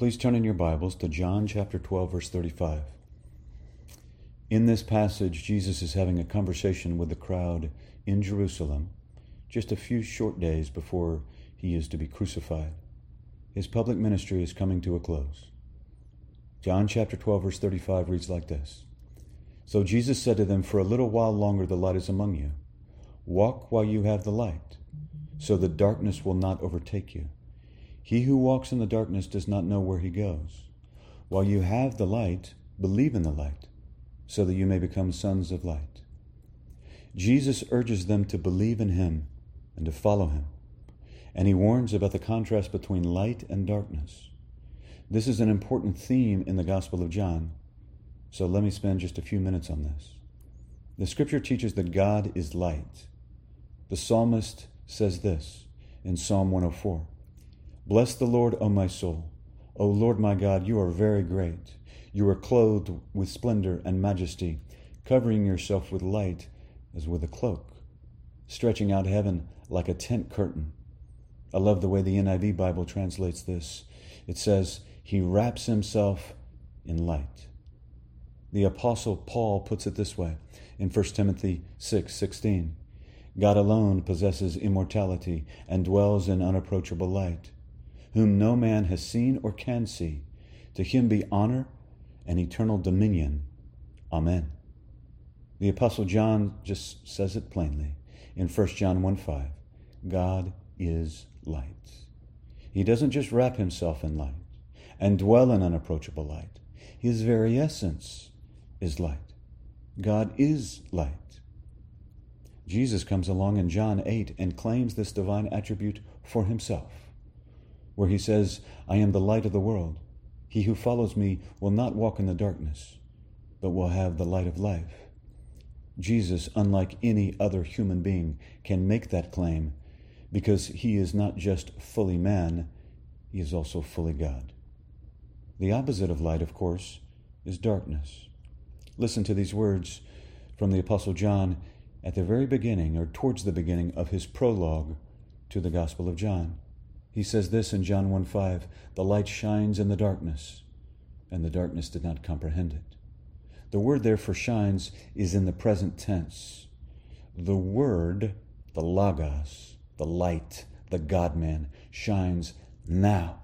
Please turn in your Bibles to John chapter 12, verse 35. In this passage, Jesus is having a conversation with the crowd in Jerusalem just a few short days before he is to be crucified. His public ministry is coming to a close. John chapter 12, verse 35 reads like this. So Jesus said to them, "For a little while longer the light is among you. Walk while you have the light, so the darkness will not overtake you. He who walks in the darkness does not know where he goes. While you have the light, believe in the light, so that you may become sons of light." Jesus urges them to believe in him and to follow him. And he warns about the contrast between light and darkness. This is an important theme in the Gospel of John, so let me spend just a few minutes on this. The scripture teaches that God is light. The psalmist says this in Psalm 104. "Bless the Lord, O my soul. O Lord my God, you are very great. You are clothed with splendor and majesty, covering yourself with light as with a cloak, stretching out heaven like a tent curtain." I love the way the NIV Bible translates this. It says, "He wraps himself in light." The Apostle Paul puts it this way in 1 Timothy 6:16. "God alone possesses immortality and dwells in unapproachable light, whom no man has seen or can see. To him be honor and eternal dominion. Amen." The Apostle John just says it plainly in 1 John 1:5. God is light. He doesn't just wrap himself in light and dwell in unapproachable light. His very essence is light. God is light. Jesus comes along in John 8 and claims this divine attribute for himself, where he says, "I am the light of the world. He who follows me will not walk in the darkness, but will have the light of life." Jesus, unlike any other human being, can make that claim because he is not just fully man, he is also fully God. The opposite of light, of course, is darkness. Listen to these words from the Apostle John at the very beginning, or towards the beginning, of his prologue to the Gospel of John. He says this in John 1:5, "The light shines in the darkness, and the darkness did not comprehend it." The word there for shines is in the present tense. The word, the Logos, the light, the God-man, shines now.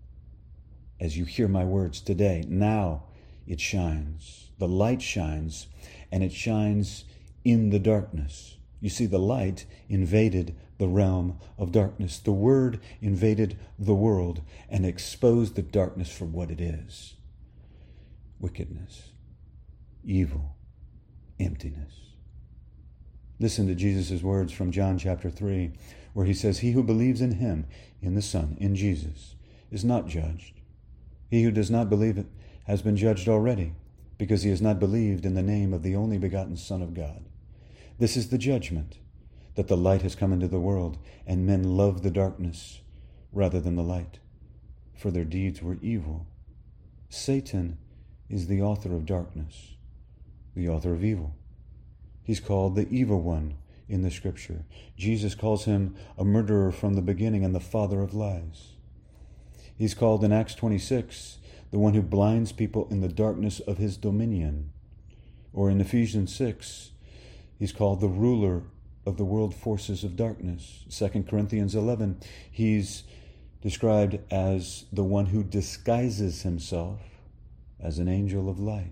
As you hear my words today, now it shines. The light shines, and it shines in the darkness. You see, the light invaded the realm of darkness. The Word invaded the world and exposed the darkness for what it is. Wickedness, evil, emptiness. Listen to Jesus' words from John chapter 3, where he says, "He who believes in him, in the Son, in Jesus, is not judged. He who does not believe it has been judged already, because he has not believed in the name of the only begotten Son of God. This is the judgment, that the light has come into the world, and men love the darkness rather than the light, for their deeds were evil." Satan is the author of darkness, the author of evil. He's called the evil one in the scripture. Jesus calls him a murderer from the beginning and the father of lies. He's called in Acts 26 the one who blinds people in the darkness of his dominion. Or in Ephesians 6, he's called the ruler of the world forces of darkness. 2 Corinthians 11, he's described as the one who disguises himself as an angel of light.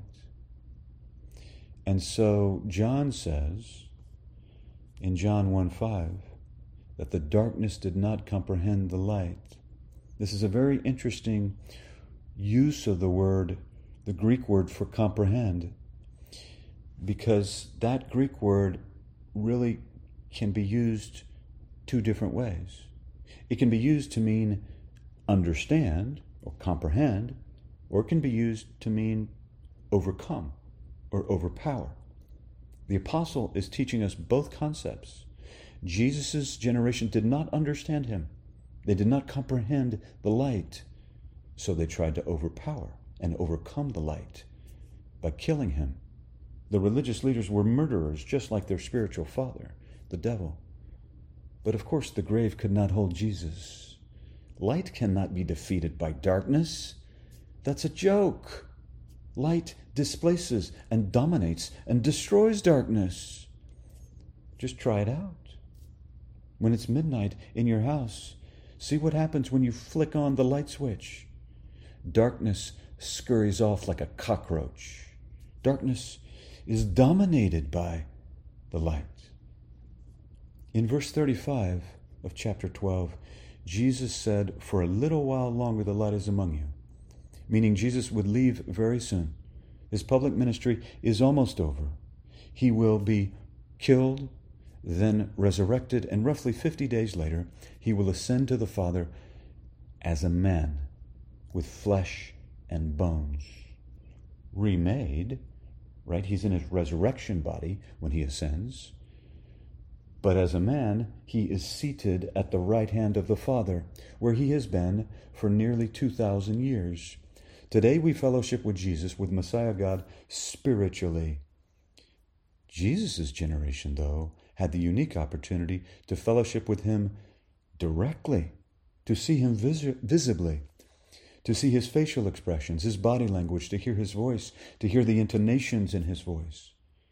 And so John says in John 1:5 that the darkness did not comprehend the light. This is a very interesting use of the word, the Greek word for comprehend, because that Greek word really can be used two different ways. It can be used to mean understand or comprehend, or it can be used to mean overcome or overpower. The apostle is teaching us both concepts. Jesus' generation did not understand him. They did not comprehend the light, so they tried to overpower and overcome the light by killing him. The religious leaders were murderers, just like their spiritual father, the devil. But of course, the grave could not hold Jesus. Light cannot be defeated by darkness. That's a joke. Light displaces and dominates and destroys darkness. Just try it out. When it's midnight in your house, see what happens when you flick on the light switch. Darkness scurries off like a cockroach. Darkness is dominated by the light. In verse 35 of chapter 12, Jesus said, "For a little while longer the light is among you," meaning Jesus would leave very soon. His public ministry is almost over. He will be killed, then resurrected, and roughly 50 days later, he will ascend to the Father as a man with flesh and bones, remade, right? He's in his resurrection body when he ascends. But as a man, he is seated at the right hand of the Father, where he has been for nearly 2,000 years. Today we fellowship with Jesus, with Messiah God, spiritually. Jesus' generation, though, had the unique opportunity to fellowship with him directly, to see him visibly, to see his facial expressions, his body language, to hear his voice, to hear the intonations in his voice.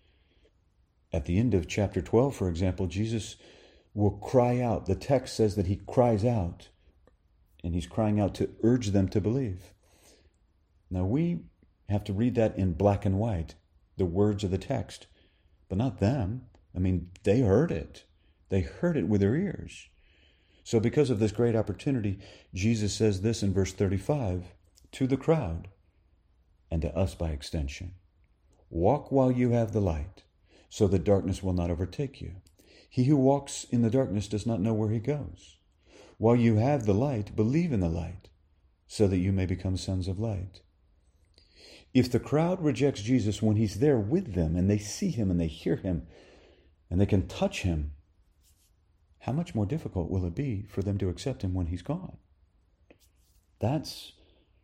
At the end of chapter 12, for example, Jesus will cry out. The text says that he cries out, and he's crying out to urge them to believe. Now we have to read that in black and white, the words of the text, but not them. I mean, they heard it. They heard it with their ears. So because of this great opportunity, Jesus says this in verse 35 to the crowd and to us by extension: "Walk while you have the light, so that darkness will not overtake you. He who walks in the darkness does not know where he goes. While you have the light, believe in the light, so that you may become sons of light." If the crowd rejects Jesus when he's there with them, and they see him and they hear him and they can touch him, how much more difficult will it be for them to accept him when he's gone? That's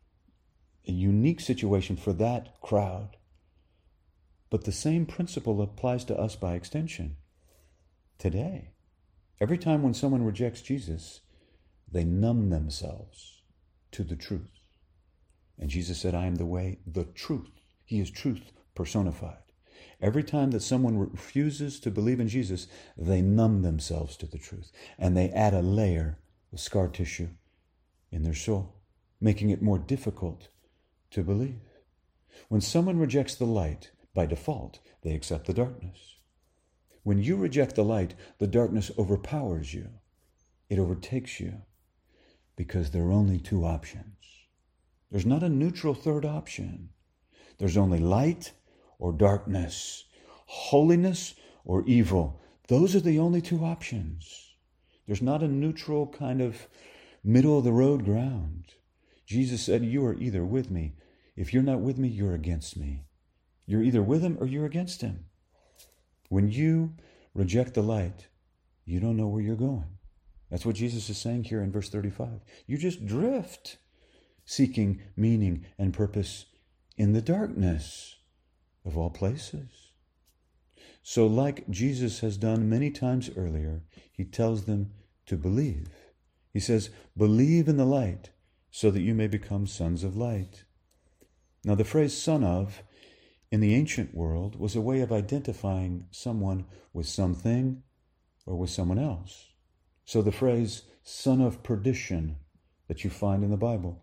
a unique situation for that crowd. But the same principle applies to us by extension. Today, every time when someone rejects Jesus, they numb themselves to the truth. And Jesus said, "I am the way, the truth." He is truth personified. Every time that someone refuses to believe in Jesus, they numb themselves to the truth. And they add a layer of scar tissue in their soul, making it more difficult to believe. When someone rejects the light, by default, they accept the darkness. When you reject the light, the darkness overpowers you. It overtakes you, because there are only two options. There's not a neutral third option. There's only light or darkness, holiness or evil. Those are the only two options. There's not a neutral kind of middle of the road ground. Jesus said, "You are either with me. If you're not with me, you're against me." You're either with him or you're against him. When you reject the light, you don't know where you're going. That's what Jesus is saying here in verse 35. You just drift, seeking meaning and purpose in the darkness of all places. So like Jesus has done many times earlier, he tells them to believe. He says, "Believe in the light so that you may become sons of light." Now the phrase "son of" in the ancient world was a way of identifying someone with something or with someone else. So the phrase "son of perdition" that you find in the Bible,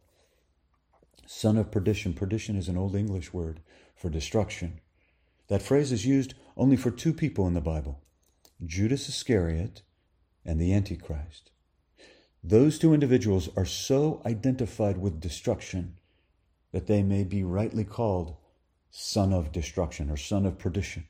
son of perdition. Perdition is an Old English word for destruction. That phrase is used only for two people in the Bible, Judas Iscariot and the Antichrist. Those two individuals are so identified with destruction that they may be rightly called son of destruction or son of perdition.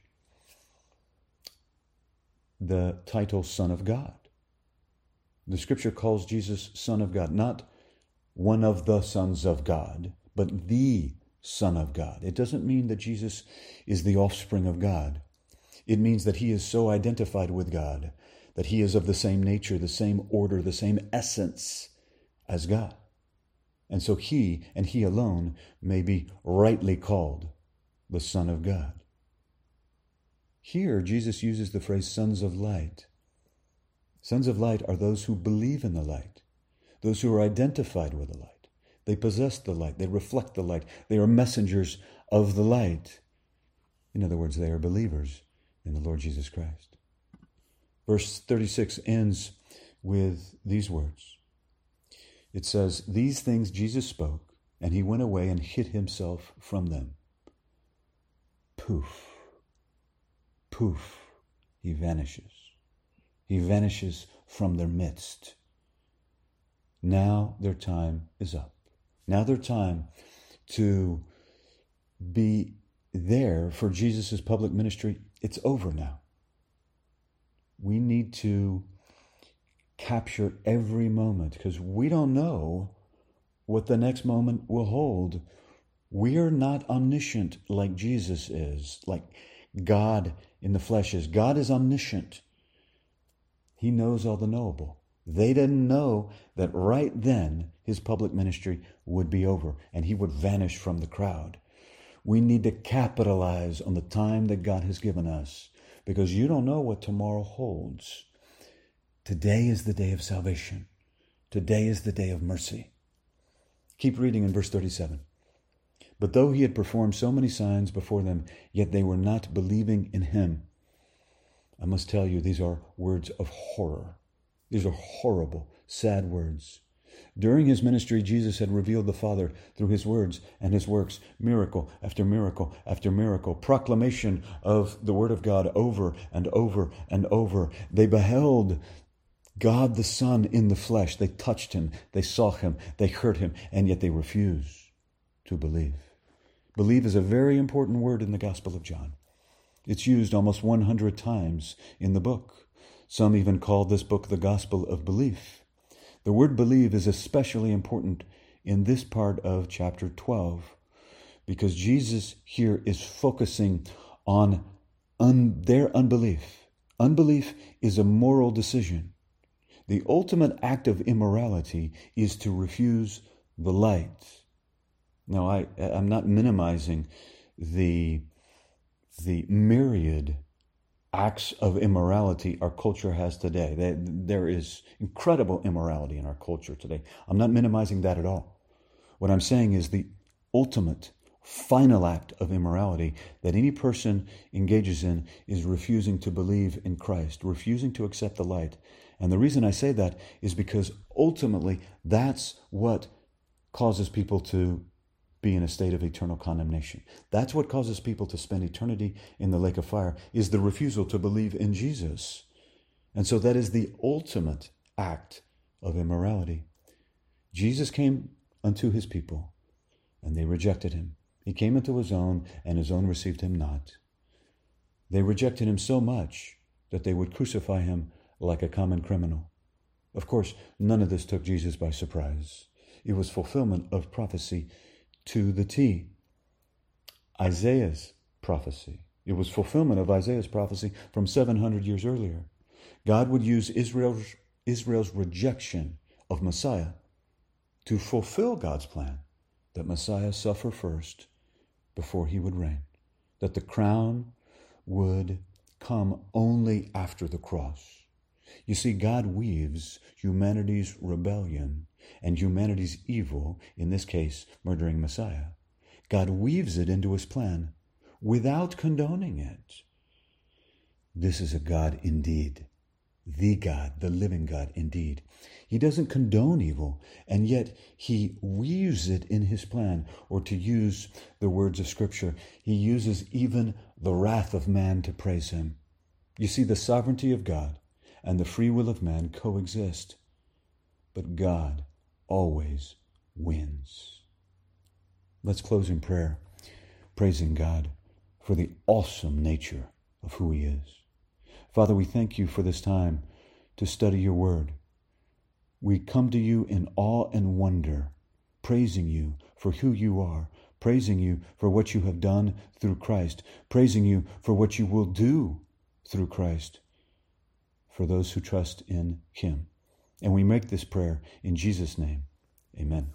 The title Son of God. The scripture calls Jesus Son of God, not one of the sons of God, but the Son of God. It doesn't mean that Jesus is the offspring of God. It means that he is so identified with God that he is of the same nature, the same order, the same essence as God. And so he and he alone may be rightly called the Son of God. Here, Jesus uses the phrase sons of light. Sons of light are those who believe in the light, those who are identified with the light. They possess the light. They reflect the light. They are messengers of the light. In other words, they are believers in the Lord Jesus Christ. Verse 36 ends with these words. It says, "These things Jesus spoke, and he went away and hid himself from them." Poof. Poof. He vanishes. He vanishes from their midst. Now their time is up. Now their time to be there for Jesus' public ministry, it's over now. We need to capture every moment because we don't know what the next moment will hold. We are not omniscient like Jesus is, like God in the flesh is. God is omniscient. He knows all the knowable. They didn't know that right then his public ministry would be over and he would vanish from the crowd. We need to capitalize on the time that God has given us because you don't know what tomorrow holds. Today is the day of salvation. Today is the day of mercy. Keep reading in verse 37. "But though he had performed so many signs before them, yet they were not believing in him." I must tell you, these are words of horror. These are horrible, sad words. During his ministry, Jesus had revealed the Father through his words and his works, miracle after miracle after miracle, proclamation of the Word of God over and over and over. They beheld God the Son in the flesh. They touched him, they saw him, they heard him, and yet they refused to believe. Believe is a very important word in the Gospel of John. It's used almost 100 times in the book. Some even call this book the Gospel of Belief. The word believe is especially important in this part of chapter 12 because Jesus here is focusing on their unbelief. Unbelief is a moral decision. The ultimate act of immorality is to refuse the light. Now, I'm not minimizing the myriad acts of immorality our culture has today. There is incredible immorality in our culture today. I'm not minimizing that at all. What I'm saying is the ultimate, final act of immorality that any person engages in is refusing to believe in Christ, refusing to accept the light. And the reason I say that is because ultimately that's what causes people to be in a state of eternal condemnation. That's what causes people to spend eternity in the lake of fire, is the refusal to believe in Jesus. And so that is the ultimate act of immorality. Jesus came unto his people, and they rejected him. He came unto his own, and his own received him not. They rejected him so much that they would crucify him like a common criminal. Of course, none of this took Jesus by surprise. It was fulfillment of prophecy to the T. Isaiah's prophecy. It was fulfillment of Isaiah's prophecy from 700 years earlier. God would use Israel's rejection of Messiah to fulfill God's plan, that Messiah suffer first before he would reign, that the crown would come only after the cross. You see, God weaves humanity's rebellion and humanity's evil, in this case, murdering Messiah. God weaves it into his plan without condoning it. This is a God indeed, the God, the living God indeed. He doesn't condone evil, and yet he weaves it in his plan, or to use the words of Scripture, he uses even the wrath of man to praise him. You see, the sovereignty of God and the free will of man coexist, but God always wins. Let's close in prayer, praising God for the awesome nature of who he is. Father, we thank you for this time to study your word. We come to you in awe and wonder, praising you for who you are, praising you for what you have done through Christ, praising you for what you will do through Christ for those who trust in him. And we make this prayer in Jesus' name. Amen.